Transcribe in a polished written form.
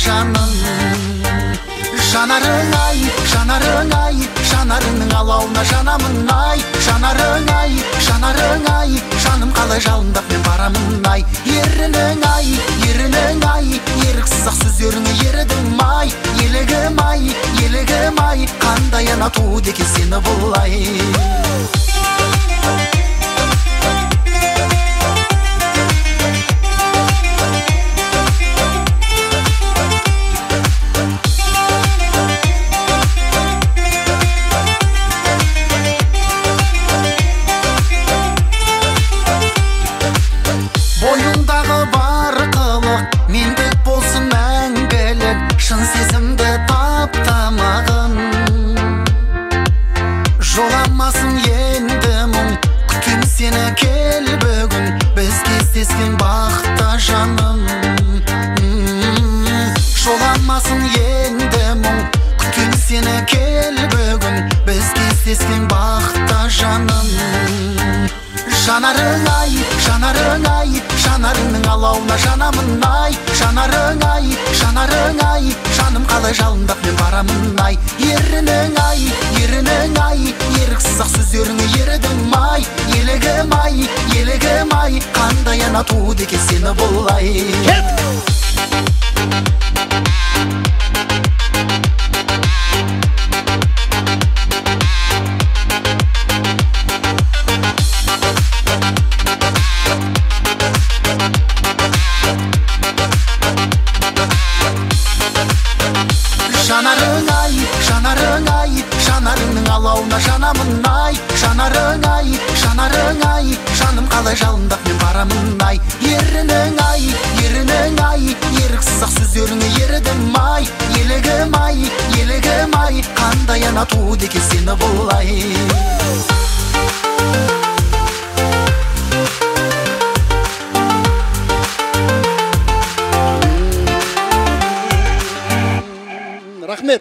жаным. Жанарың ай, жанарың ай, жанарыңның алауына жанамын ай. Жанарың ай, жанарың ай, жаным қалай жалындап мен барамын ай. Ерінің ай, ерінің ай, еріксіз ақ сөздеріңе ерідім ай. Елігім ай, елігім ай, қандай ана туды екен сені бұлай. Бойыңдағы бар қылық мендік болсын мәңгілік, шын сезімді таптамағын. Жоламасын енді мұң, күтем сені кел бүгін, біз кездескен бақытта жаным. Жоламасын енді мұң, күтем сені кел бүгін, біз кездескен бақытта жаным. Жанарың ай, жанарың ай, жанарыңның алауына жанамын ай. Жанарың ай, жанарың ай, жаным қалай жалындап мен барамын ай. Ерінің ай, ерінің ай, еріксіз ақ сөздеріңе ерідім ай. Елігім ай, елігім ай, қандай ана туды екен сені бұлай. Жанарың ай, жанарың ай, жанарыңның алауына жанамын ай. Жанарың ай, жанарың ай, жаным қалай жалындап мен барамын ай. Ерінің ай, ерінің ай, еріксіз ақ сөздеріңе ерідім ай. Елігім ай, елігім ай, қандай ана туды екен сені бұлай. Рахмет.